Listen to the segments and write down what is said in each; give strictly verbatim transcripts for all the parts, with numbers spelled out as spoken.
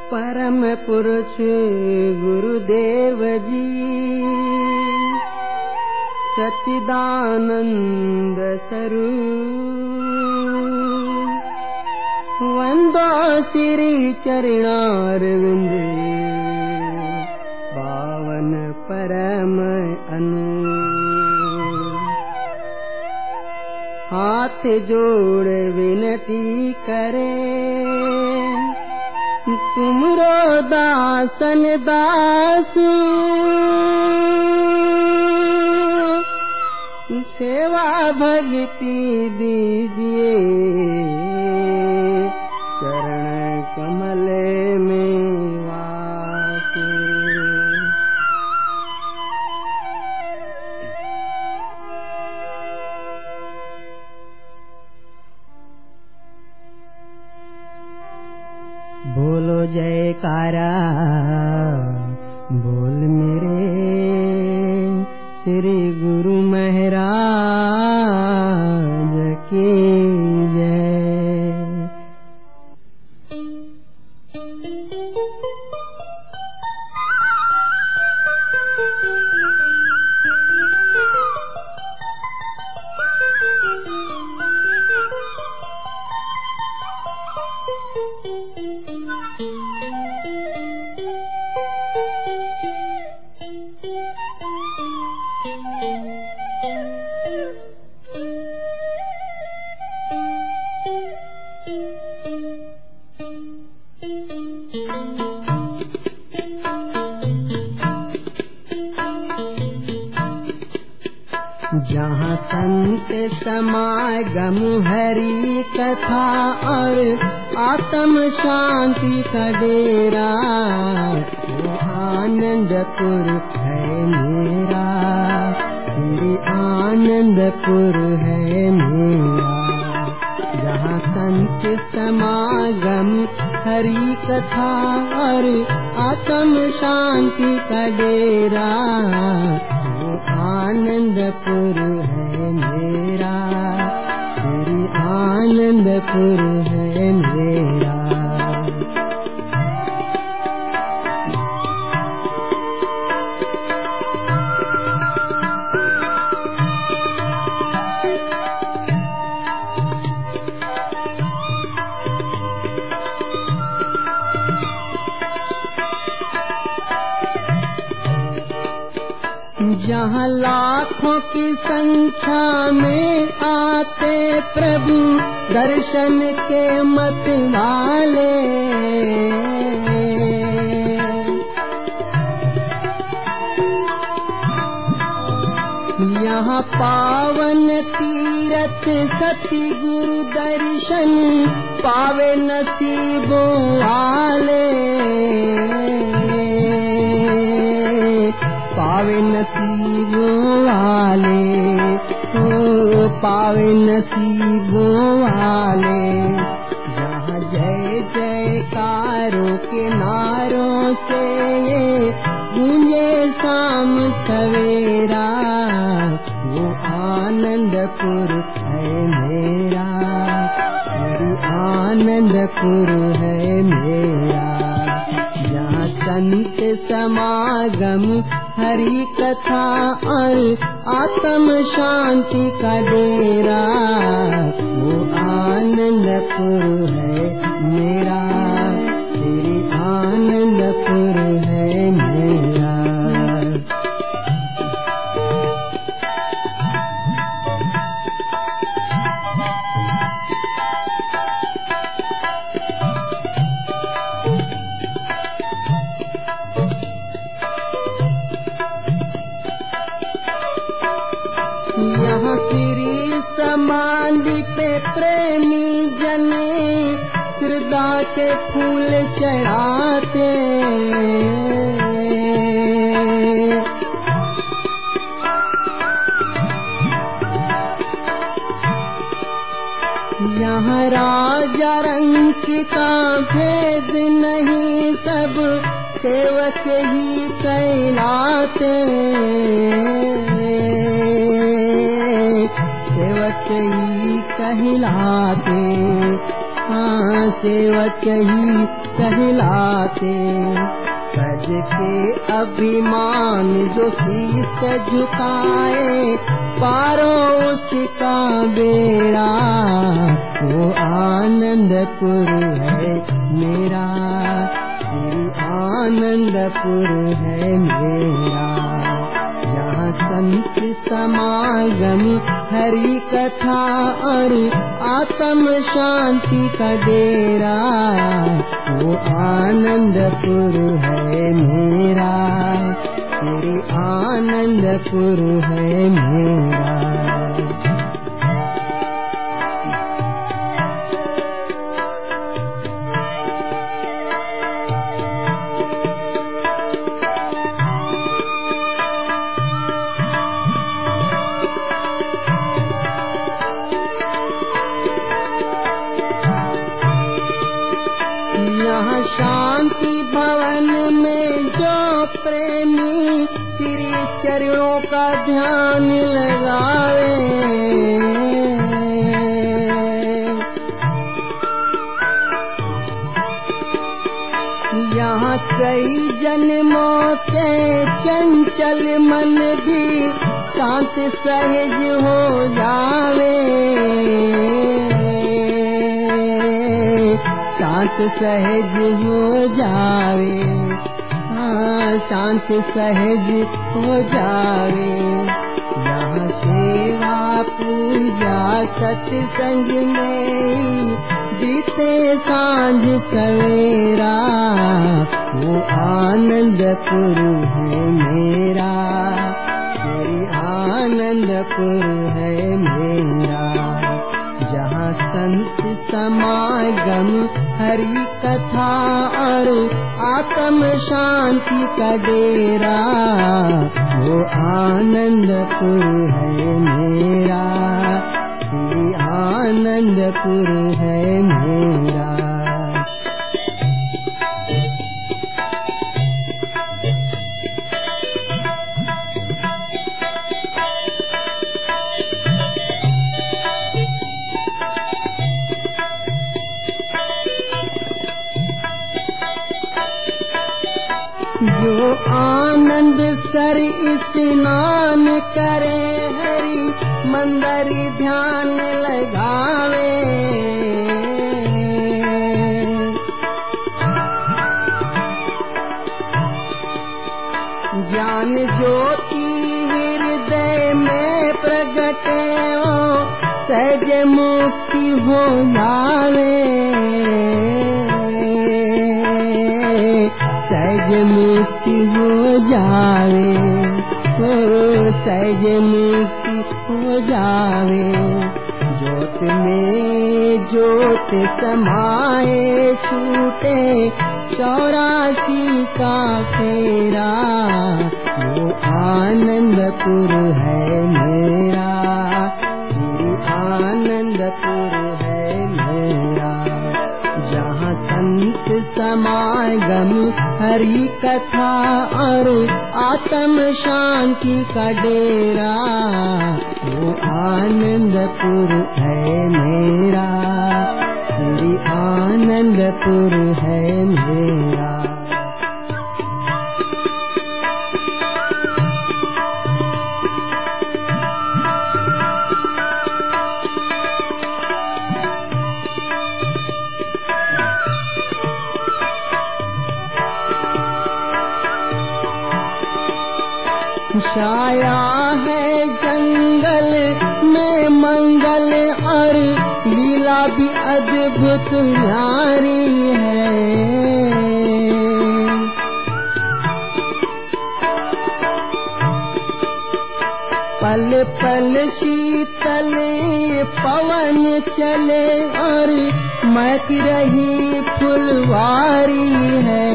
परम पुरुष गुरुदेव जी सच्चिदानंद स्वरूप वंदो श्री चरणारविंद पावन परम अनु हाथ जोड़ विनती करे तुमरो दासन दास सेवा भक्ति दीजिए चरण कमल में वास। बोलो जयकारा बोल मेरे श्री गुरु महाराज की जय। जहाँ संत समागम हरि कथा और आत्म शांति का डेरा वो आनंदपुर है मेरा, श्री आनंदपुर है मेरा। जहाँ संत समागम हरि कथा और आत्म शांति का डेरा वो आनंदपुर है मेरा, श्री आनंदपुर है मेरा। जहाँ लाखों की संख्या में आते प्रभु दर्शन के मत वाले, यहाँ पावन तीरथ सती गुरु दर्शन पावे नसीबों वाले, पावे नसीबों वाले, ओ पावे नसीबों वाले। जहाँ जय जयकारों के नारों से ये गूंजे शाम सवेरा वो आनंदपुर है मेरा, श्री आनंदपुर है मेरा। जहाँ संत समागम हरि कथा और आत्म शांति का डेरा वो आनंदपुर है मेरा, श्री आनंदपुर है मेरा। यहाँ श्री समाधि पे प्रेमी जने हृदय के फूल चढ़ाते, यहाँ राजा रंग का भेद नहीं सब सेवक ही कहलाते, सेवक ही कहलाते। हाँ सेवक ही कहलाते। सज के अभिमान जो शीस झुकाए, पारो उसका बेड़ा, वो आनंदपुर है मेरा, श्री आनंदपुर है मेरा। यहाँ संत समागम हरि कथा और आत्म शांति का डेरा, वो आनंदपुर है मेरा, श्री आनंदपुर है मेरा। यहाँ शांति भवन में जो प्रेमी श्री चरणों का ध्यान लगावे, यहाँ कई जन्मों के चंचल मन भी शांत सहज हो जावे, शांत सहज हो जावे, हाँ शांत सहज हो जावे। यहाँ सेवा पूजा सत्संग में बीते सांझ सवेरा, वो आनंदपुर है मेरा, श्री आनंदपुर है मेरा। जहाँ संत समागम हरि कथा और आत्म शांति का डेरा, वो आनंदपुर है मेरा, श्री आनंदपुर है मेरा। जो आनंद सर स्नान करे, हरि मंदिर ध्यान लगावे, ज्ञान ज्योति हृदय में प्रगटे, ओ सहज मुक्ति हो जावे, सहज मुक्ति हो जावे, ओ सहज मुक्ति हो जावे। ज्योत में ज्योत समाए छूटे, चौरासी का फेरा, वो आनंदपुर है मेरा, श्री आनंदपुर है मेरा। जहाँ संत समागम हरि कथा और आत्म शांति का डेरा, वो आनंदपुर है मेरा, श्री आनंदपुर है मेरा। छाया है जंगल में मंगल और लीला भी अद्भुत न्यारी है, पल पल शीतल पवन चले और महक रही फुलवारी है,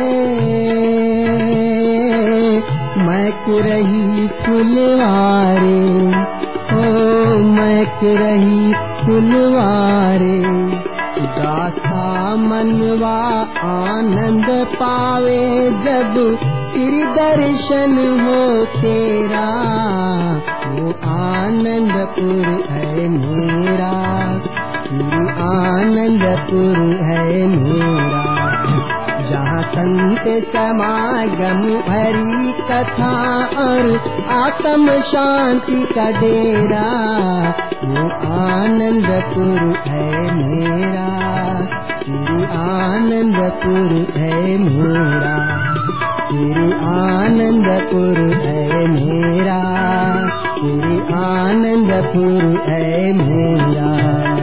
महक रही फुलवारी, ओ महक रही फुलवारी। दासा मनवा आनंद पावे जब श्री दर्शन हो तेरा, वो आनंदपुर है मेरा, श्री आनंद आनंदपुर है मेरा। जहाँ संत समागम हरि कथा और आत्म शांति का डेरा, वो आनंदपुर है मेरा, तेरी आनंदपुर है मेरा, तेरी आनंदपुर है मेरा, तेरी आनंदपुर है मेरा।